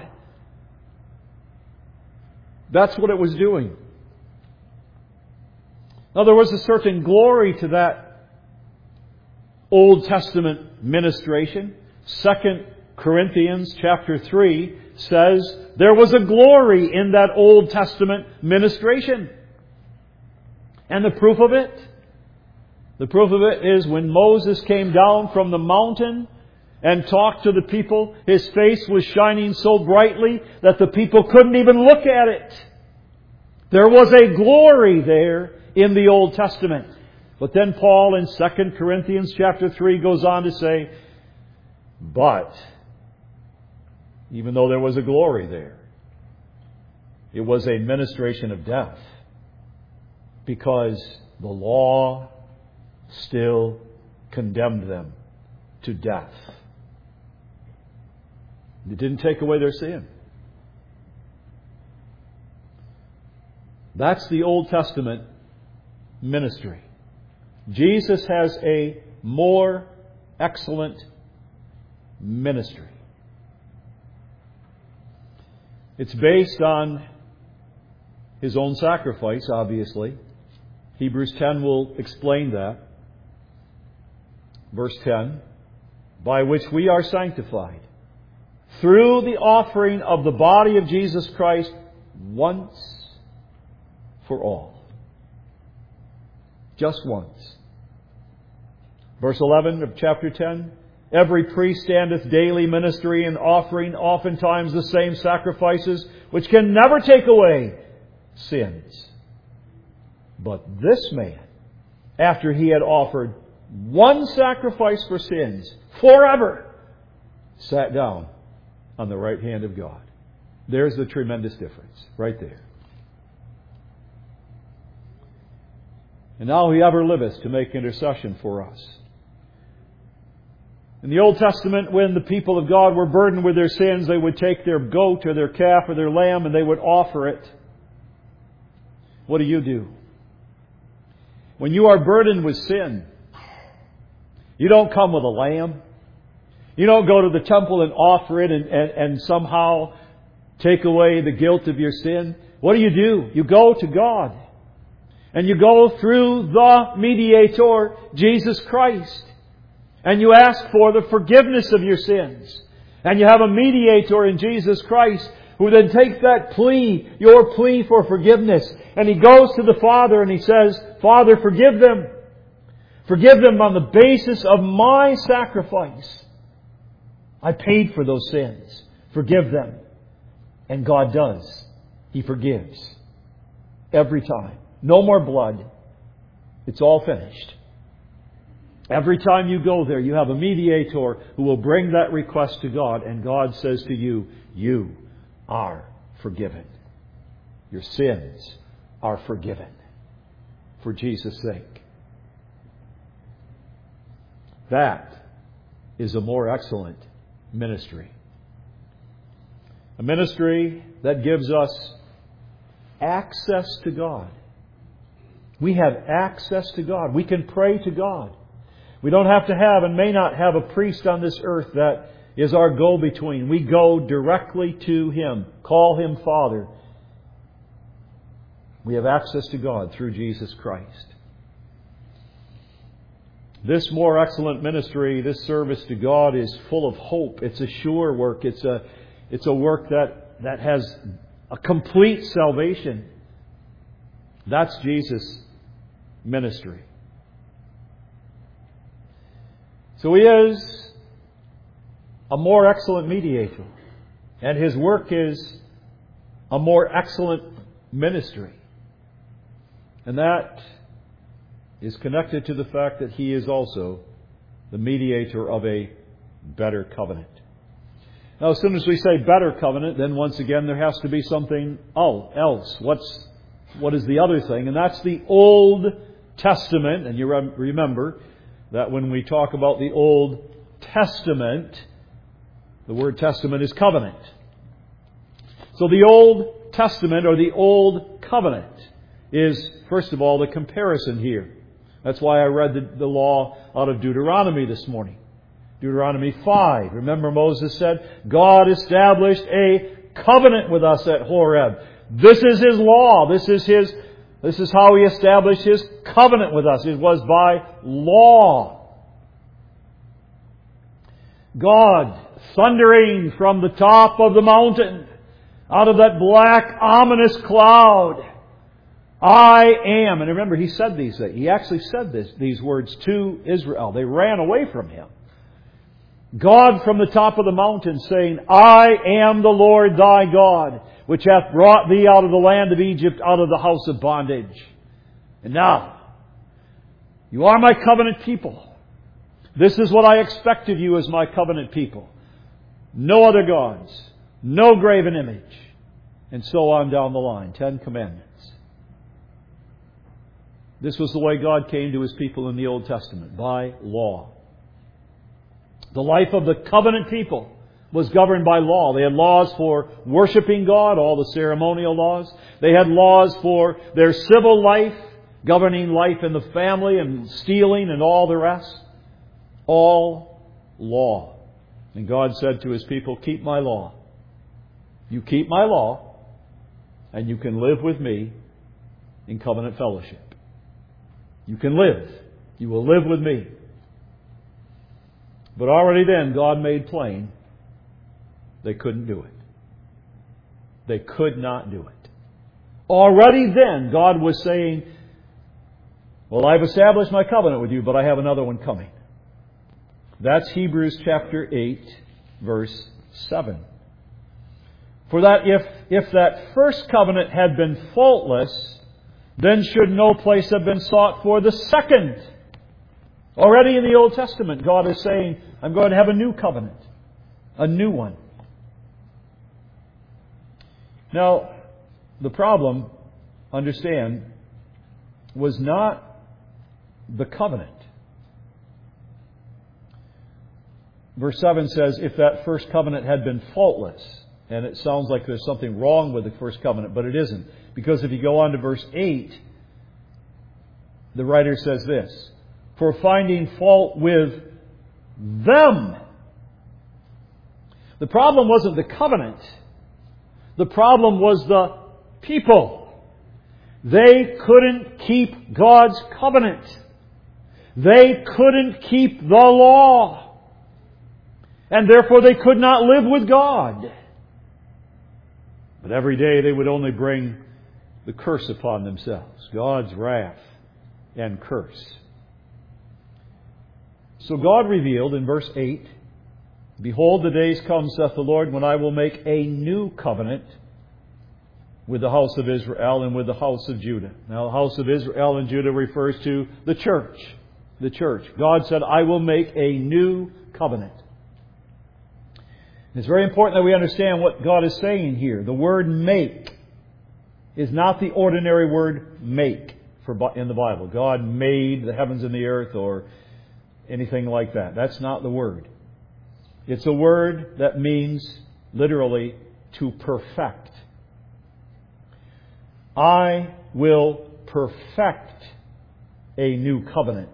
That's what it was doing. Now there was a certain glory to that Old Testament ministration. 2 Corinthians chapter 3 says there was a glory in that Old Testament ministration. And the proof of it? The proof of it is when Moses came down from the mountain and talked to the people, his face was shining so brightly that the people couldn't even look at it. There was a glory there in the Old Testament. But then Paul in 2 Corinthians chapter 3 goes on to say, but even though there was a glory there, it was a ministration of death, because the law still condemned them to death. It didn't take away their sin. That's the Old Testament ministry. Jesus has a more excellent ministry. It's based on His own sacrifice, obviously. Hebrews 10 will explain that. Verse 10, by which we are sanctified through the offering of the body of Jesus Christ once for all. Just once. Verse 11 of chapter 10, every priest standeth daily ministering and offering oftentimes the same sacrifices, which can never take away sins. But this man, after he had offered one sacrifice for sins forever, sat down on the right hand of God. There's the tremendous difference, right there. And now He ever liveth to make intercession for us. In the Old Testament, when the people of God were burdened with their sins, they would take their goat or their calf or their lamb and they would offer it. What do? When you are burdened with sin, you don't come with a lamb. You don't go to the temple and offer it and somehow take away the guilt of your sin. What do? You go to God. And you go through the mediator, Jesus Christ. And you ask for the forgiveness of your sins. And you have a mediator in Jesus Christ who then takes that plea, your plea for forgiveness, and He goes to the Father and He says, Father, forgive them. Forgive them on the basis of my sacrifice. I paid for those sins. Forgive them. And God does. He forgives. Every time. No more blood. It's all finished. Every time you go there, you have a mediator who will bring that request to God, and God says to you, you are forgiven. Your sins are forgiven for Jesus' sake. That is a more excellent ministry. A ministry that gives us access to God. We have access to God. We can pray to God. We don't have to have and may not have a priest on this earth that is our go-between. We go directly to Him. Call Him Father. We have access to God through Jesus Christ. This more excellent ministry, this service to God is full of hope. It's a sure work. It's a work that has a complete salvation. That's Jesus' ministry. So He is a more excellent mediator. And His work is a more excellent ministry. And that is connected to the fact that He is also the mediator of a better covenant. Now, as soon as we say better covenant, then once again there has to be something else. What is the other thing? And that's the Old Testament. And you remember that when we talk about the Old Testament, the word testament is covenant. So the Old Testament or the Old Covenant is, first of all, the comparison here. That's why I read the law out of Deuteronomy this morning. Deuteronomy 5. Remember Moses said, God established a covenant with us at Horeb. This is His law. This is how He established His covenant with us. It was by law. God thundering from the top of the mountain, out of that black, ominous cloud. I am. And remember, He said these things. He actually said these words to Israel. They ran away from Him. God from the top of the mountain saying, I am the Lord thy God, which hath brought thee out of the land of Egypt, out of the house of bondage. And now, you are my covenant people. This is what I expect of you as my covenant people. No other gods. No graven image. And so on down the line. 10 Commandments. This was the way God came to His people in the Old Testament. By law. The life of the covenant people was governed by law. They had laws for worshiping God, all the ceremonial laws. They had laws for their civil life, governing life in the family and stealing and all the rest. All law. And God said to His people, keep my law. You keep my law, and you can live with me in covenant fellowship. You can live. You will live with me. But already then, God made plain they couldn't do it. They could not do it. Already then, God was saying, well, I've established my covenant with you, but I have another one coming. That's Hebrews chapter 8, verse 7. For that if that first covenant had been faultless, then should no place have been sought for the second. Already in the Old Testament, God is saying, I'm going to have a new covenant. A new one. Now, the problem, understand, was not the covenant. Verse 7 says, if that first covenant had been faultless, and it sounds like there's something wrong with the first covenant, but it isn't. Because if you go on to verse 8, the writer says this, for finding fault with them. The problem wasn't the covenant. The problem was the people. They couldn't keep God's covenant. They couldn't keep the law. And therefore they could not live with God. But every day they would only bring the curse upon themselves. God's wrath and curse. So God revealed in verse 8, behold, the days come, saith the Lord, when I will make a new covenant with the house of Israel and with the house of Judah. Now, the house of Israel and Judah refers to the church. The church. God said, I will make a new covenant. It's very important that we understand what God is saying here. The word make is not the ordinary word make in the Bible. God made the heavens and the earth or anything like that. That's not the word. It's a word that means literally to perfect. I will perfect a new covenant,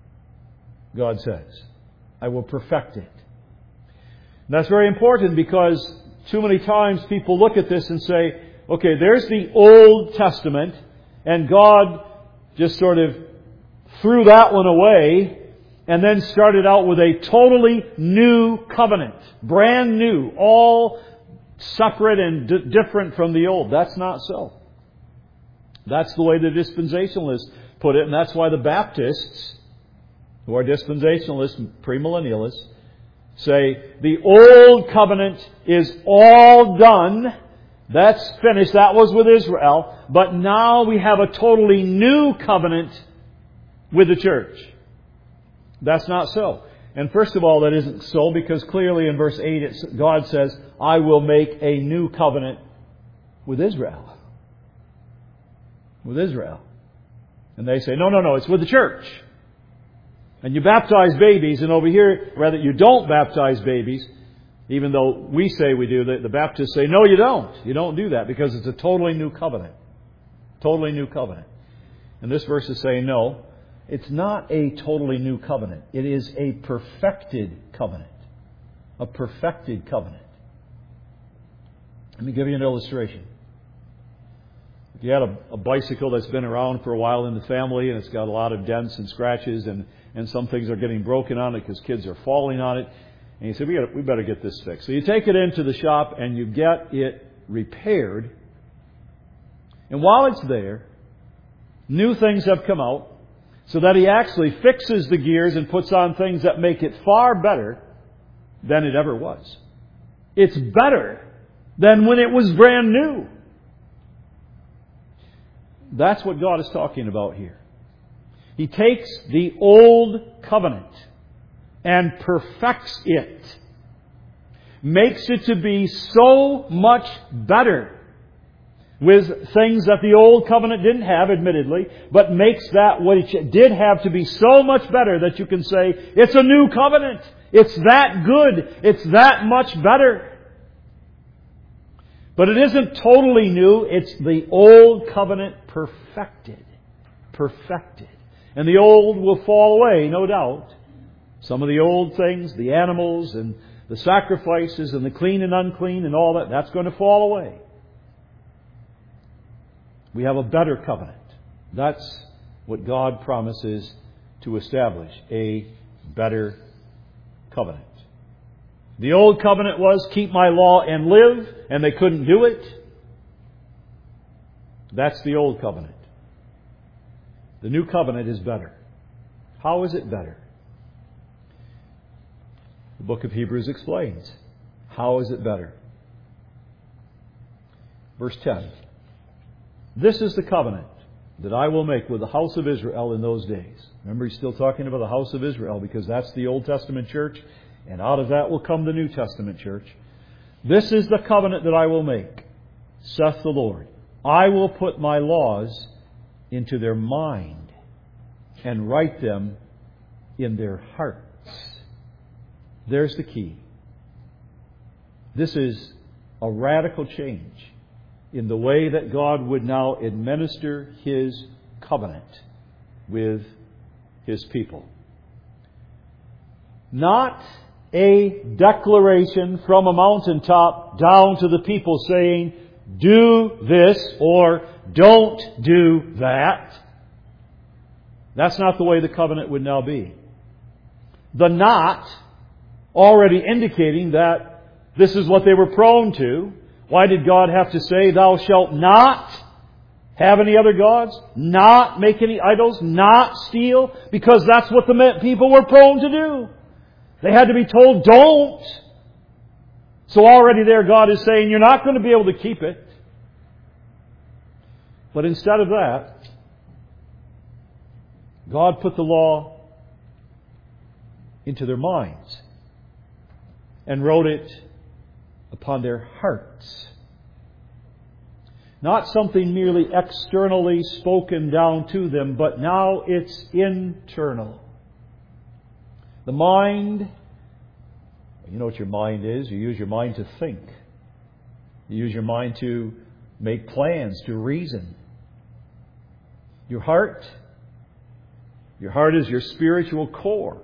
God says. I will perfect it. And that's very important because too many times people look at this and say, okay, there's the Old Testament, and God just sort of threw that one away and then started out with a totally new covenant. Brand new. All separate and different from the old. That's not so. That's the way the dispensationalists put it, and that's why the Baptists, who are dispensationalists, premillennialists, say the old covenant is all done. That's finished. That was with Israel. But now we have a totally new covenant with the church. That's not so. And first of all, that isn't so because clearly in verse 8 God says, I will make a new covenant with Israel. With Israel. And they say, no, it's with the church. And you baptize babies, and over here, rather, you don't baptize babies, even though we say we do. The Baptists say, no, you don't. You don't do that because it's a totally new covenant. Totally new covenant. And this verse is saying, no, it's not a totally new covenant. It is a perfected covenant. A perfected covenant. Let me give you an illustration. If you had a bicycle that's been around for a while in the family and it's got a lot of dents and scratches and some things are getting broken on it because kids are falling on it, and you say, we better get this fixed. So you take it into the shop and you get it repaired. And while it's there, new things have come out so that he actually fixes the gears and puts on things that make it far better than it ever was. It's better than when it was brand new. That's what God is talking about here. He takes the old covenant and perfects it. Makes it to be so much better with things that the old covenant didn't have, admittedly, but makes that what it did have to be so much better that you can say, it's a new covenant. It's that good. It's that much better. But it isn't totally new. It's the old covenant perfected. Perfected. And the old will fall away, no doubt. Some of the old things, the animals and the sacrifices and the clean and unclean and all that, that's going to fall away. We have a better covenant. That's what God promises to establish. A better covenant. The old covenant was keep my law and live, and they couldn't do it. That's the old covenant. The new covenant is better. How is it better? The book of Hebrews explains. How is it better? Verse 10. This is the covenant that I will make with the house of Israel in those days. Remember, he's still talking about the house of Israel because that's the Old Testament church, and out of that will come the New Testament church. This is the covenant that I will make, saith the Lord. I will put my laws into their mind and write them in their hearts. There's the key. This is a radical change in the way that God would now administer His covenant with His people. Not a declaration from a mountaintop down to the people saying, do this or don't do that. That's not the way the covenant would now be. The not already indicating that this is what they were prone to. Why did God have to say, thou shalt not have any other gods, not make any idols, not steal? Because that's what the people were prone to do. They had to be told, don't. So already there God is saying, you're not going to be able to keep it. But instead of that, God put the law into their minds and wrote it upon their hearts. Not something merely externally spoken down to them, but now it's internal. The mind, you know what your mind is. You use your mind to think. You use your mind to make plans, to reason. Your heart is your spiritual core.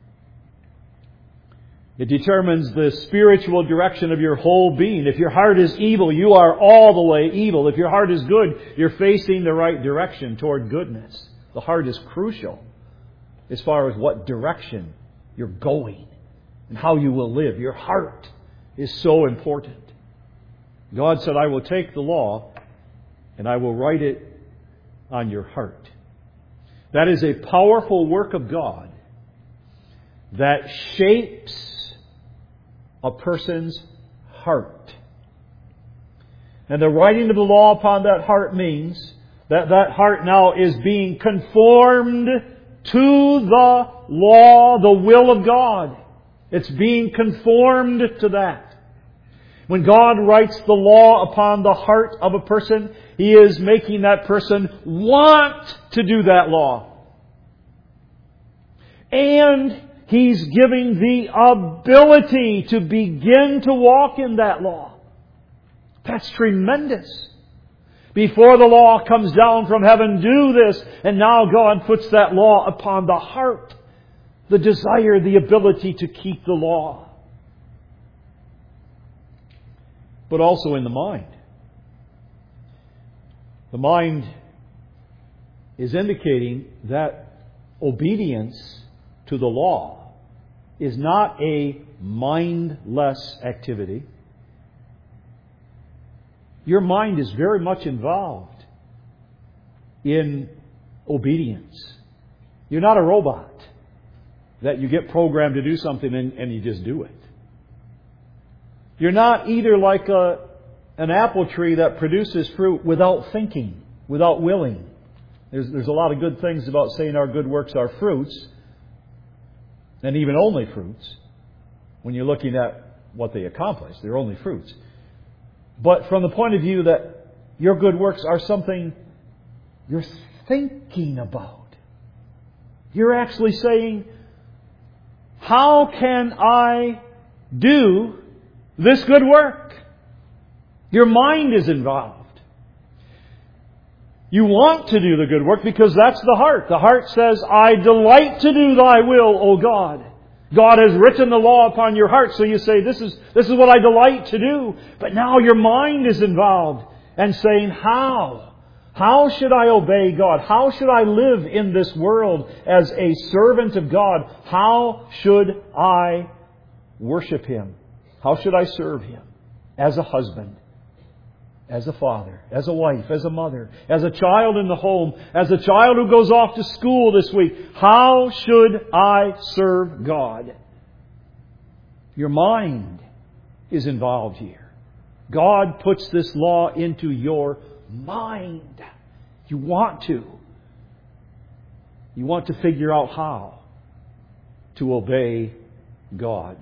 It determines the spiritual direction of your whole being. If your heart is evil, you are all the way evil. If your heart is good, you're facing the right direction toward goodness. The heart is crucial as far as what direction you're going and how you will live. Your heart is so important. God said, I will take the law and I will write it on your heart. That is a powerful work of God that shapes a person's heart. And the writing of the law upon that heart means that that heart now is being conformed to the law, the will of God. It's being conformed to that. When God writes the law upon the heart of a person, He is making that person want to do that law. And He's giving the ability to begin to walk in that law. That's tremendous. Before the law comes down from heaven, do this. And now God puts that law upon the heart. The desire, the ability to keep the law. But also in the mind. The mind is indicating that obedience to the law is not a mindless activity. Your mind is very much involved in obedience. You're not a robot that you get programmed to do something and you just do it. You're not either like an apple tree that produces fruit without thinking, without willing. There's a lot of good things about saying our good works are fruits, and even only fruits. When you're looking at what they accomplish, they're only fruits. But from the point of view that your good works are something you're thinking about. You're actually saying, how can I do this good work? Your mind is involved. You want to do the good work because that's the heart. The heart says, I delight to do Thy will, O God. God has written the law upon your heart, so you say, this is what I delight to do. But now your mind is involved and saying, how? How should I obey God? How should I live in this world as a servant of God? How should I worship Him? How should I serve Him? As a husband, as a father, as a wife, as a mother, as a child in the home, as a child who goes off to school this week. How should I serve God? Your mind is involved here. God puts this law into your mind. You want to. You want to figure out how to obey God.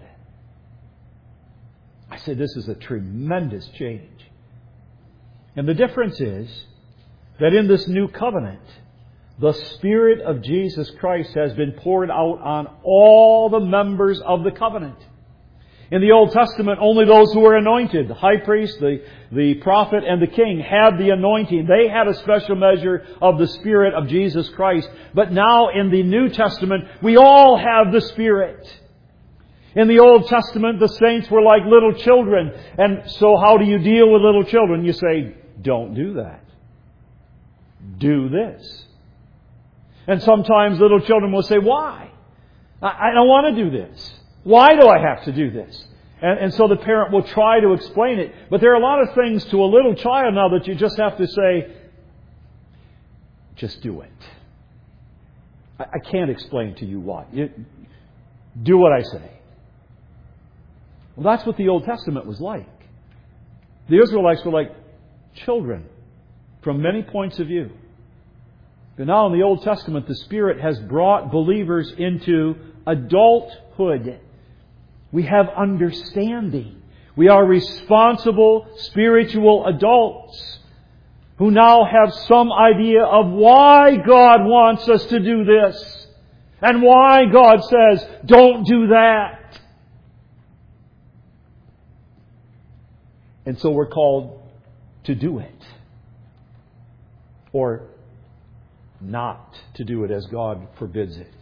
I say this is a tremendous change. And the difference is that in this new covenant, the Spirit of Jesus Christ has been poured out on all the members of the covenant. In the Old Testament, only those who were anointed, the high priest, the prophet, and the king, had the anointing. They had a special measure of the Spirit of Jesus Christ. But now in the New Testament, we all have the Spirit. In the Old Testament, the saints were like little children. And so how do you deal with little children? You say, don't do that. Do this. And sometimes little children will say, why? I don't want to do this. Why do I have to do this? And so the parent will try to explain it. But there are a lot of things to a little child now that you just have to say, just do it. I can't explain to you why. Do what I say. Well, that's what the Old Testament was like. The Israelites were like children from many points of view. But now in the Old Testament, the Spirit has brought believers into adulthood. We have understanding. We are responsible spiritual adults who now have some idea of why God wants us to do this and why God says, don't do that. And so we're called to do it. Or not to do it as God forbids it.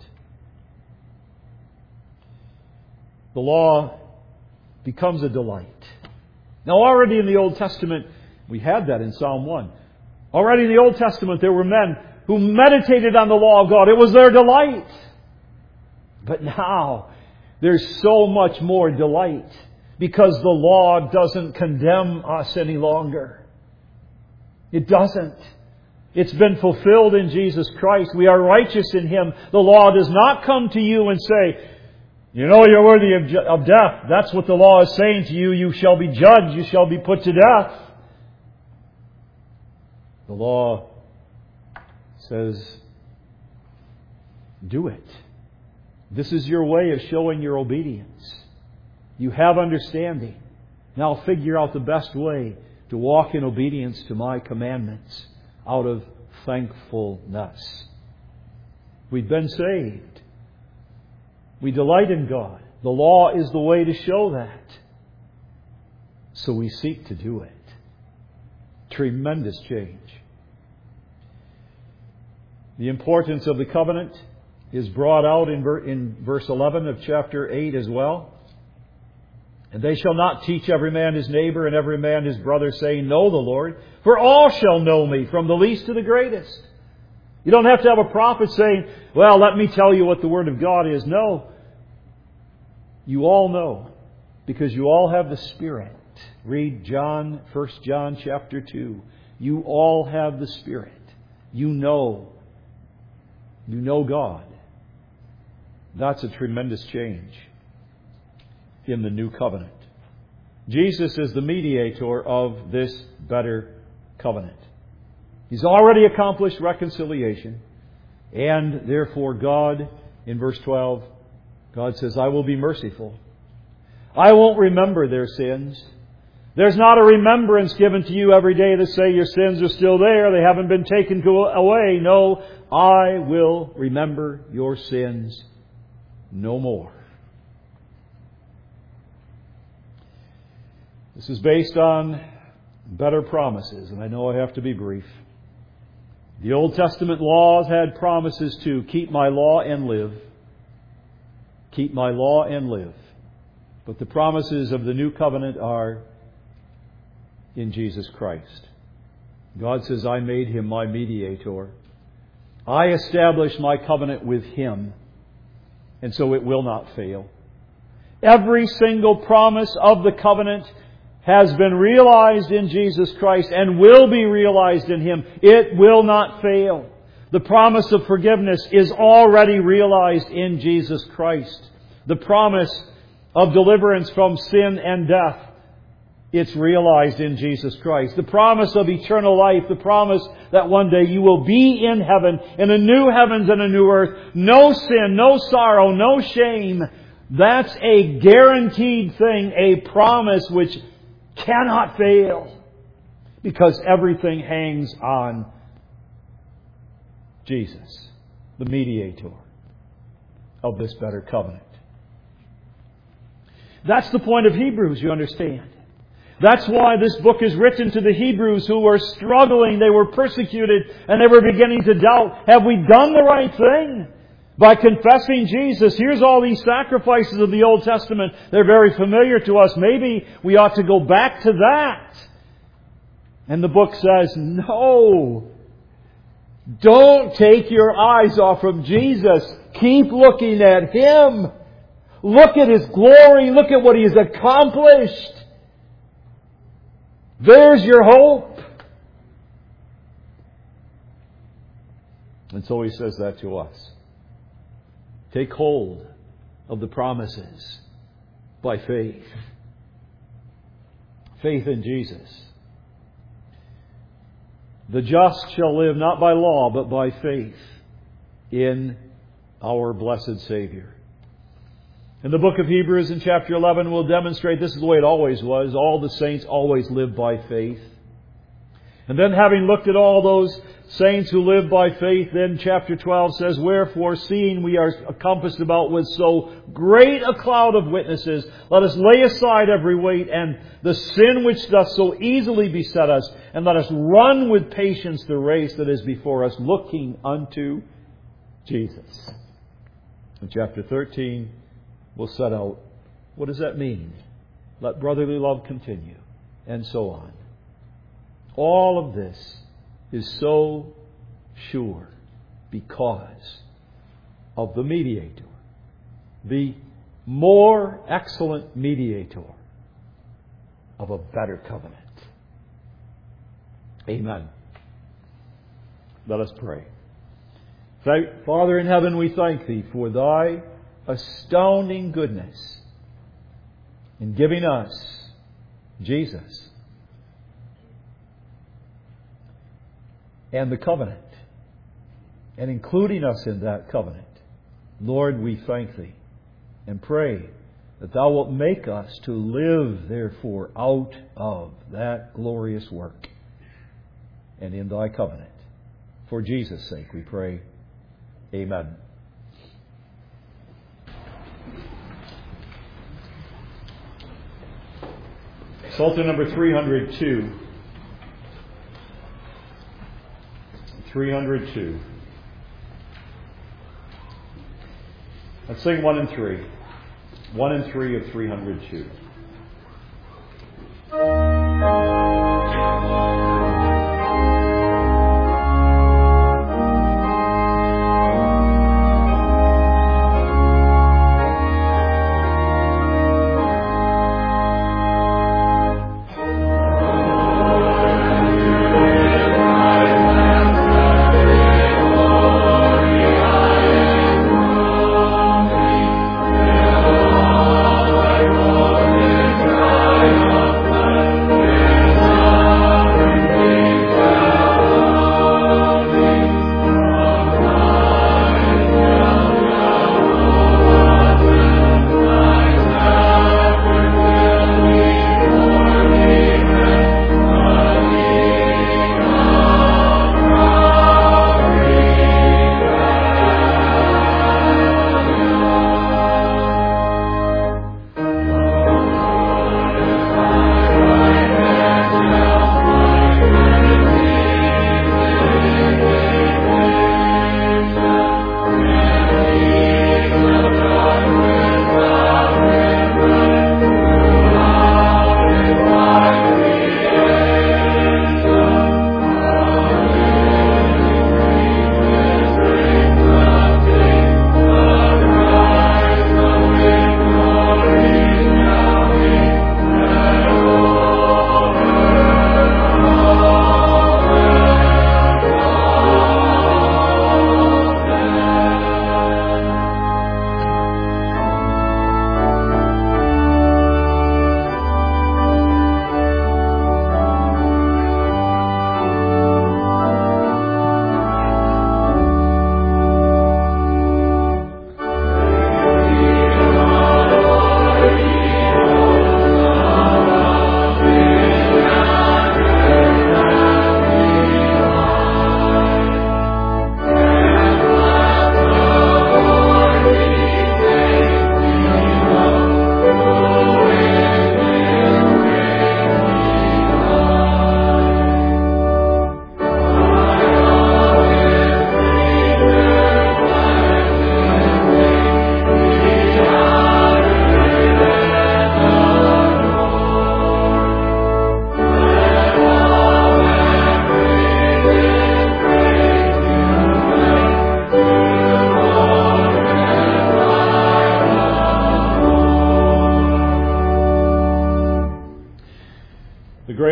The law becomes a delight. Now already in the Old Testament, we had that in Psalm 1. Already in the Old Testament there were men who meditated on the law of God. It was their delight. But now there's so much more delight because the law doesn't condemn us any longer. It doesn't. It's been fulfilled in Jesus Christ. We are righteous in Him. The law does not come to you and say, you know you're worthy of death. That's what the law is saying to you. You shall be judged. You shall be put to death. The law says, do it. This is your way of showing your obedience. You have understanding. Now figure out the best way to walk in obedience to my commandments out of thankfulness. We've been saved. We delight in God. The law is the way to show that. So we seek to do it. Tremendous change. The importance of the covenant is brought out in verse 11 of chapter 8 as well. And they shall not teach every man his neighbor and every man his brother, saying, know the Lord, for all shall know me, from the least to the greatest. You don't have to have a prophet saying, well, let me tell you what the Word of God is. No. You all know, because you all have the Spirit. Read 1 John chapter 2. You all have the Spirit. You know. You know God. That's a tremendous change in the new covenant. Jesus is the mediator of this better covenant. He's already accomplished reconciliation. And therefore God, in verse 12, God says, I will be merciful. I won't remember their sins. There's not a remembrance given to you every day to say your sins are still there. They haven't been taken away. No, I will remember your sins no more. This is based on better promises, and I know I have to be brief. The Old Testament laws had promises to keep my law and live. Keep my law and live. But the promises of the new covenant are in Jesus Christ. God says, I made Him my mediator. I established my covenant with Him, and so it will not fail. Every single promise of the covenant has been realized in Jesus Christ and will be realized in Him. It will not fail. The promise of forgiveness is already realized in Jesus Christ. The promise of deliverance from sin and death It's realized in Jesus Christ. The promise of eternal life, the promise that one day you will be in heaven, in a new heavens and a new earth. No sin, no sorrow, no shame. That's a guaranteed thing, a promise which cannot fail. Because everything hangs on Jesus, the mediator of this better covenant. That's the point of Hebrews, you understand. That's why this book is written to the Hebrews who were struggling, they were persecuted, and they were beginning to doubt, have we done the right thing? By confessing Jesus, here's all these sacrifices of the Old Testament. They're very familiar to us. Maybe we ought to go back to that. And the book says, no. Don't take your eyes off from Jesus. Keep looking at Him. Look at His glory. Look at what He has accomplished. There's your hope. And so He says that to us. Take hold of the promises by faith. Faith in Jesus. The just shall live not by law, but by faith in our blessed Savior. And the book of Hebrews in chapter 11 will demonstrate this is the way it always was. All the saints always lived by faith. And then having looked at all those saints who live by faith, then chapter 12 says, wherefore, seeing we are compassed about with so great a cloud of witnesses, let us lay aside every weight and the sin which doth so easily beset us, and let us run with patience the race that is before us, looking unto Jesus. In chapter 13, we'll set out, what does that mean? Let brotherly love continue, and so on. All of this is so sure because of the mediator, the more excellent mediator of a better covenant. Amen. Let us pray. Father in heaven, we thank Thee for Thy astounding goodness in giving us Jesus and the covenant, and including us in that covenant. Lord, we thank Thee and pray that Thou wilt make us to live, therefore, out of that glorious work and in Thy covenant. For Jesus' sake we pray. Amen. Psalter number 302. 302. Let's sing 1 and 3. 1 and 3 of 302. Glory,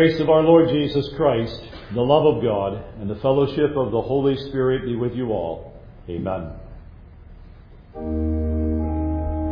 grace of our Lord Jesus Christ, the love of God, and the fellowship of the Holy Spirit be with you all. Amen.